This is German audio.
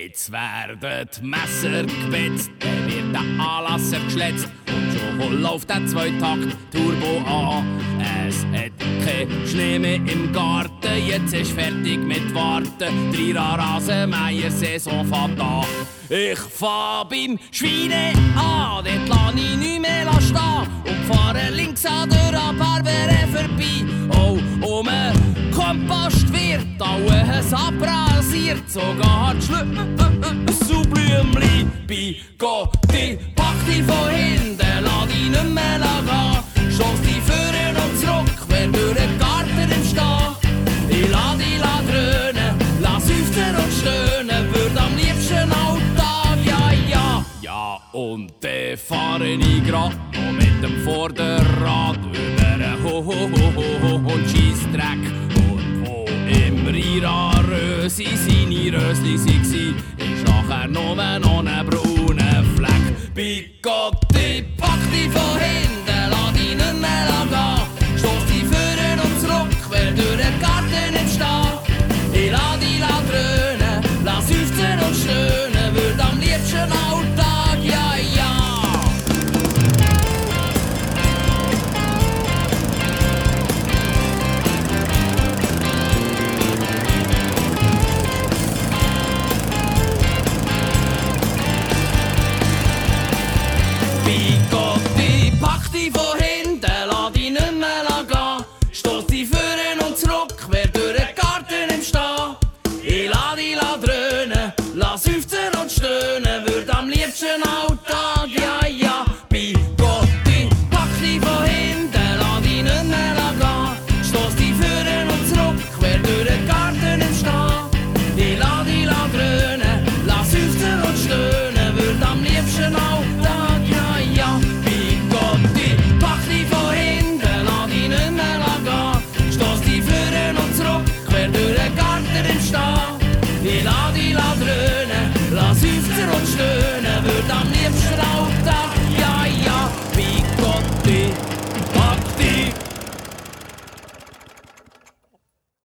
Jetzt werden die Messer gewetzt, dann wird der Anlasser geschletzt und schon läuft der Zweitakt Turbo an. Es hat kein Schnee mehr im Garten, jetzt ist fertig mit Warten. 3 Rasenmäher-Saison fängt an. Ich fahr beim Schweine an, dort lass ich nicht mehr stehen und fahre links an der Barbere vorbei. Oh, Kompost wird alles abrasiert, sogar die Schlüsselblümli. Bei Gott, die pack die von hinten, lass die nicht mehr gehen. Schoss die vorne und zurück, wer durch den Garten im Stehen. Ich lass die dröhnen, lass hüften und stöhnen, würd am liebsten Alltag, ja. Ja, und dann fahre ich grad noch mit dem Vorderrad über einen und Scheissdreck. Im Rira Rösi seine Rösli waren, ist nachher nur noch ein brauner Fleck. Bei Gott, ich pack die von hinten, lass die nicht mehr gehen. Stoss die vorne und zurück, wer durch den Garten im Stehen. Ich lass die dröhnen, lass hüften und stöhnen, würd am liebsten Alltag, ja. Pack die von hinten, lass die nicht mehr gehen. Stoss die vorne und zurück, wer durch den Garten im Stehen. Ich lass die dröhnen, lass hüften und